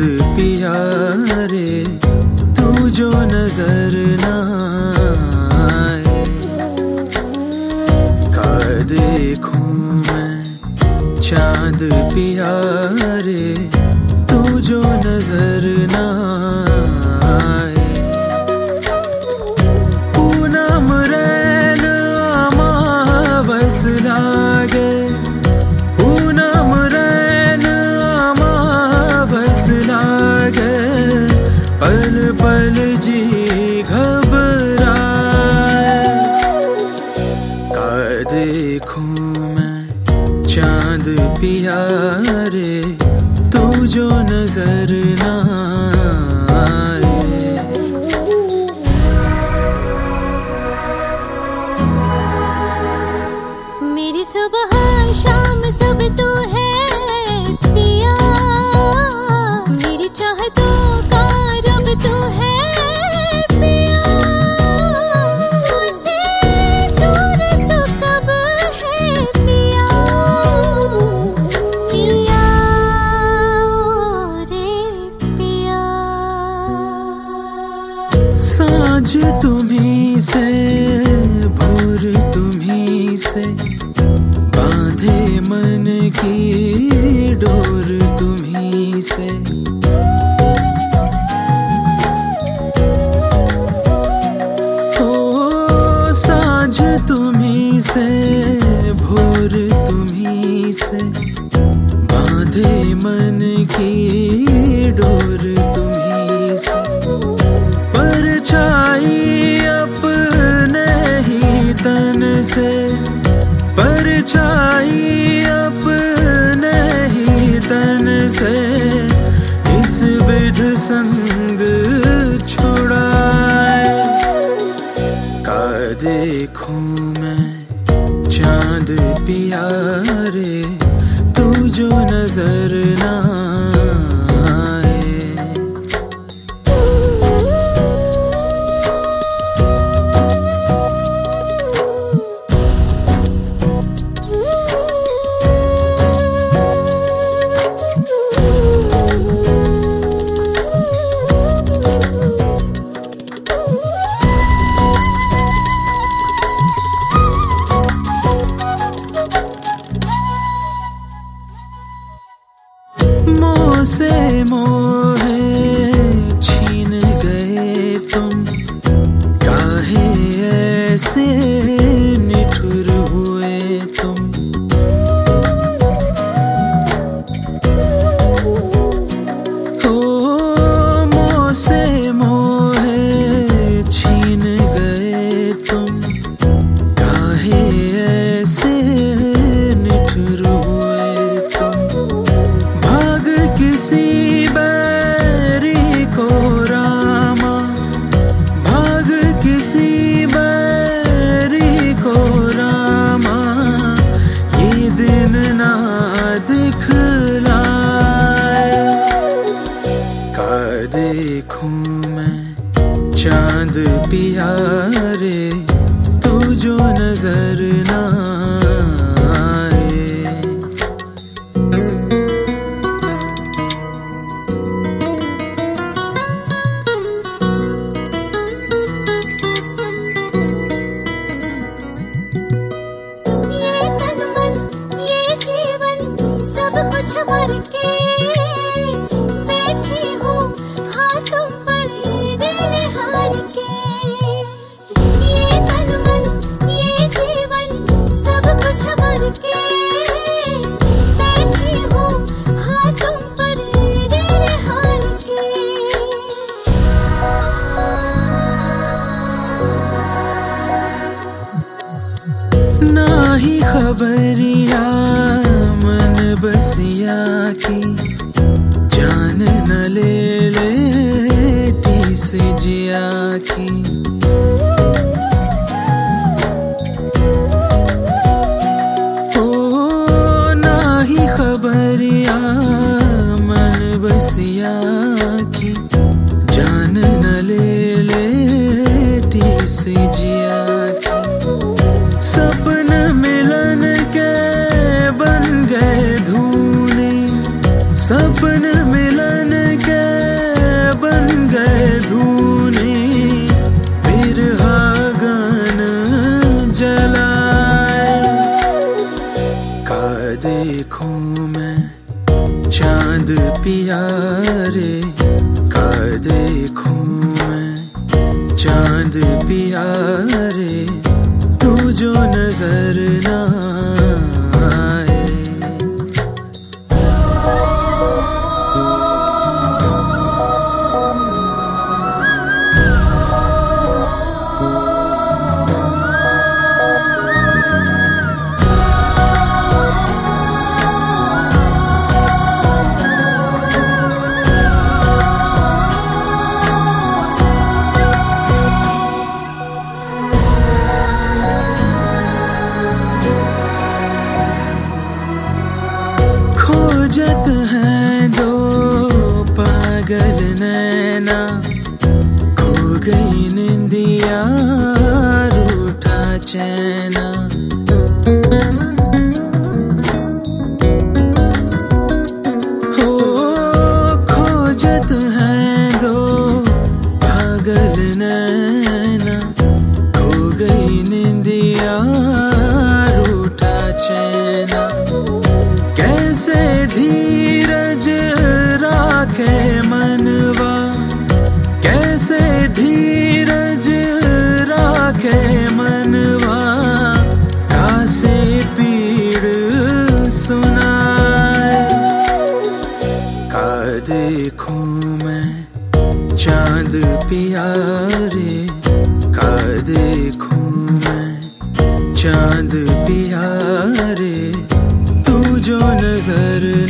पिया रे तू जो नजर ना आए। का देखूं मैं चांद पिया रे तू जो नजर ना आए। पूनम रैन अमावस लागे, पूनम रैन अमावस लागे, पल पल जी घबराए। का देखूं मैं चांद पिया रे तू जो नजर ना आए। मेरी सुबह शाम सब तू है पिया, मेरी चाहतों का रब तू है पिया। मुझसे दूर तो कब है पिया, पिया रे पिया। सांझ तुम्हीं से भोर तुम्हीं से, बांधे मन की डोर तुम्हीं से। ओ सांझ तुम्हीं से भोर तुम्हीं से, बांधे मन की डोर तुम्हीं से। परछाई अपने ही तन से, परछाई अपने ही तन से, इस विध संग छुड़ाए। का देखूं मैं चांद पिया रे तू जो नजर ना आए। मोह से मोहे छीन गए तुम, काहे ऐसे निठुर हुए तुम। ओ मोह से मोहे छीन गए तुम, काहे ऐसे निठुर हुए तुम। किसी बैरी को रामा, भाग किसी बैरी को रामा, ये दिन ना दिखलाए। का देखूं मैं चांद पिया रे तू जो नजर ना आए। कुछ भर के बैठी हूँ हाथों पर दिल हार के। ये तन मन ये जीवन सब कुछ भर के बैठी हूँ हाथों पर दिल हार के। ना ही खबरिया मन बसिया की, जान न ले टीस जिया की। ओ ना ही खबरिया मन बसिया की, जान न ले टीस जिया की। सपन मिलन के बन गए धूने, सपन मिलन के का देखूं मैं चांद पिया रे, तू जो नजर ना आए। खोजत हैं दो पागल नैना, खो गई निंदिया रूठा चैना। हो खोजत हैं दो पागल नैना, खो गई निंदिया रूठा चैना। कैसे धीरज राखे मनवा, कैसे धीरज राखे मनवा, कासे पीड़ सुनाए। का देखूं मैं चांद पिया रे, का देखूं मैं चांद पिया रे, तू जो नजर